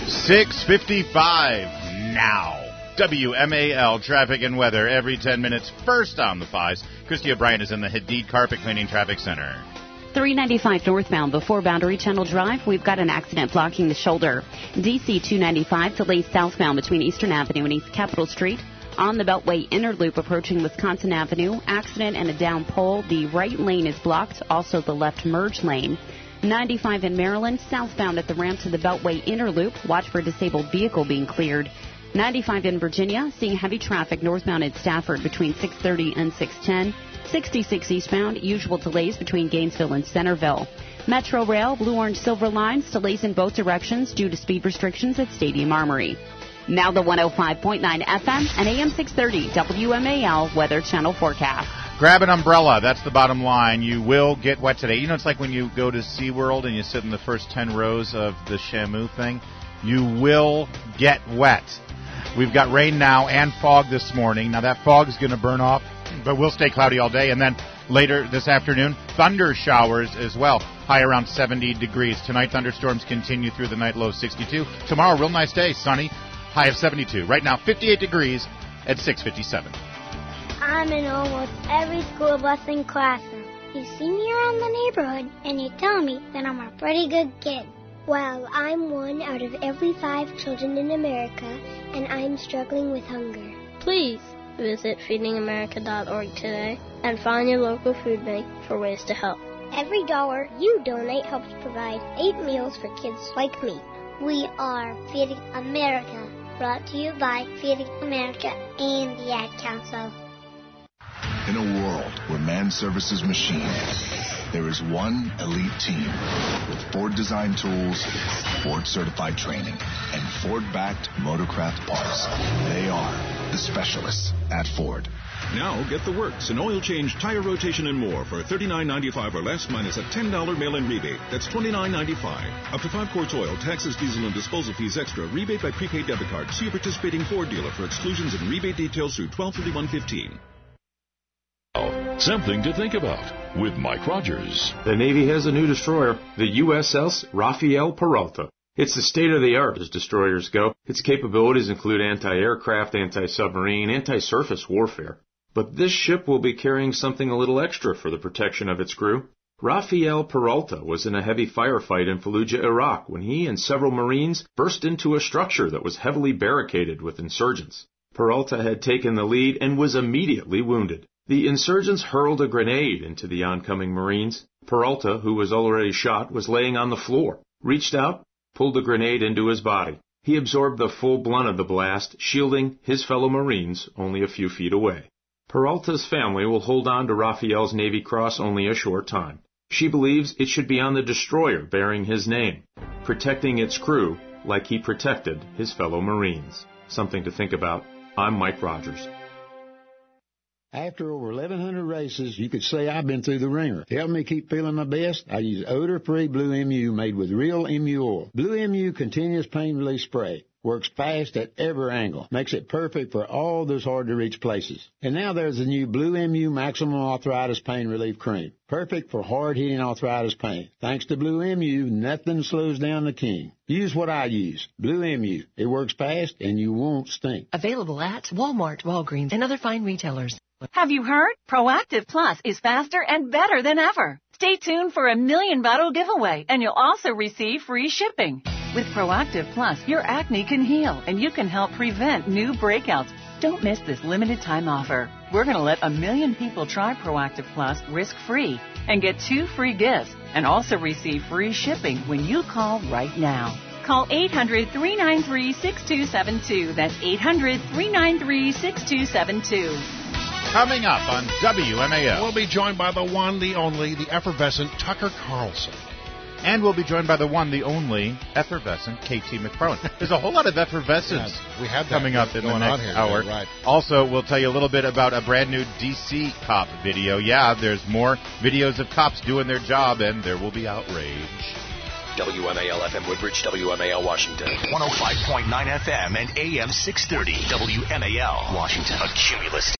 six fifty-five now. W M A L traffic and weather every ten minutes. First on the fives. Christy O'Brien is in the Hadid Carpet Cleaning Traffic Center. three ninety-five northbound before Boundary Channel Drive, we've got an accident blocking the shoulder. D C two ninety-five delays southbound between Eastern Avenue and East Capitol Street. On the Beltway inner loop approaching Wisconsin Avenue, accident and a down pole. The right lane is blocked, also the left merge lane. ninety-five in Maryland, southbound at the ramp to the Beltway inner loop. Watch for a disabled vehicle being cleared. ninety-five in Virginia, seeing heavy traffic northbound at Stafford between six thirty and six ten. sixty-six eastbound, usual delays between Gainesville and Centerville. Metro Rail, blue, orange, silver lines, delays in both directions due to speed restrictions at Stadium Armory. Now the one oh five point nine F M and A M six thirty W M A L Weather Channel forecast. Grab an umbrella. That's the bottom line. You will get wet today. You know, it's like when you go to SeaWorld and you sit in the first ten rows of the Shamu thing. You will get wet. We've got rain now and fog this morning. Now, that fog is going to burn off, but will stay cloudy all day. And then later this afternoon, thunder showers as well. High around seventy degrees. Tonight, thunderstorms continue through the night, low sixty-two. Tomorrow, real nice day, sunny, high of seventy-two. Right now, fifty-eight degrees at six fifty-seven. I'm in almost every school bus and classroom. You see me around the neighborhood, and you tell me that I'm a pretty good kid. Well, I'm one out of every five children in America, and I'm struggling with hunger. Please visit feeding america dot org today and find your local food bank for ways to help. Every dollar you donate helps provide eight meals for kids like me. We are Feeding America, brought to you by Feeding America and the Ad Council. In a world where man serves machine, there is one elite team with Ford-designed tools, Ford-certified training, and Ford-backed motorcraft parts. They are the specialists at Ford. Now get the works, an oil change, tire rotation, and more for thirty-nine ninety-five or less minus a ten dollars mail-in rebate. That's twenty-nine ninety-five. Up to five quarts oil, taxes, diesel, and disposal fees extra. Rebate by prepaid debit card. See a participating Ford dealer for exclusions and rebate details through twelve thirty-one fifteen. Something to think about with Mike Rogers. The Navy has a new destroyer, the U S S Rafael Peralta. It's the state-of-the-art as destroyers go. Its capabilities include anti-aircraft, anti-submarine, anti-surface warfare. But this ship will be carrying something a little extra for the protection of its crew. Rafael Peralta was in a heavy firefight in Fallujah, Iraq, when he and several Marines burst into a structure that was heavily barricaded with insurgents. Peralta had taken the lead and was immediately wounded. The insurgents hurled a grenade into the oncoming Marines. Peralta, who was already shot, was laying on the floor, reached out, pulled the grenade into his body. He absorbed the full blunt of the blast, shielding his fellow Marines only a few feet away. Peralta's family will hold on to Rafael's Navy Cross only a short time. She believes it should be on the destroyer bearing his name, protecting its crew like he protected his fellow Marines. Something to think about. I'm Mike Rogers. After over eleven hundred races, you could say I've been through the ringer. To help me keep feeling my best, I use odor-free Blue M U made with real M U oil. Blue M U Continuous Pain Relief Spray. Works fast at every angle. Makes it perfect for all those hard-to-reach places. And now there's the new Blue M U Maximum Arthritis Pain Relief Cream. Perfect for hard-hitting arthritis pain. Thanks to Blue M U, nothing slows down the king. Use what I use. Blue M U. It works fast and you won't stink. Available at Walmart, Walgreens, and other fine retailers. Have you heard? Proactive Plus is faster and better than ever. Stay tuned for a million bottle giveaway, and you'll also receive free shipping. With Proactive Plus, your acne can heal, and you can help prevent new breakouts. Don't miss this limited time offer. We're going to let a million people try Proactive Plus risk-free and get two free gifts, and also receive free shipping when you call right now. Call eight hundred, three nine three, six two seven two. That's eight hundred, three nine three, six two seven two. Coming up on W M A L. We'll be joined by the one, the only, the effervescent Tucker Carlson. And we'll be joined by the one, the only, effervescent K T McFarland. There's a whole lot of effervescence yeah, we have coming up in the next here, hour. Yeah, right. Also, we'll tell you a little bit about a brand new D C cop video. Yeah, there's more videos of cops doing their job, and there will be outrage. W M A L F M Woodbridge, W M A L Washington. one oh five point nine F M and A M six thirty. W M A L Washington. A Cumulus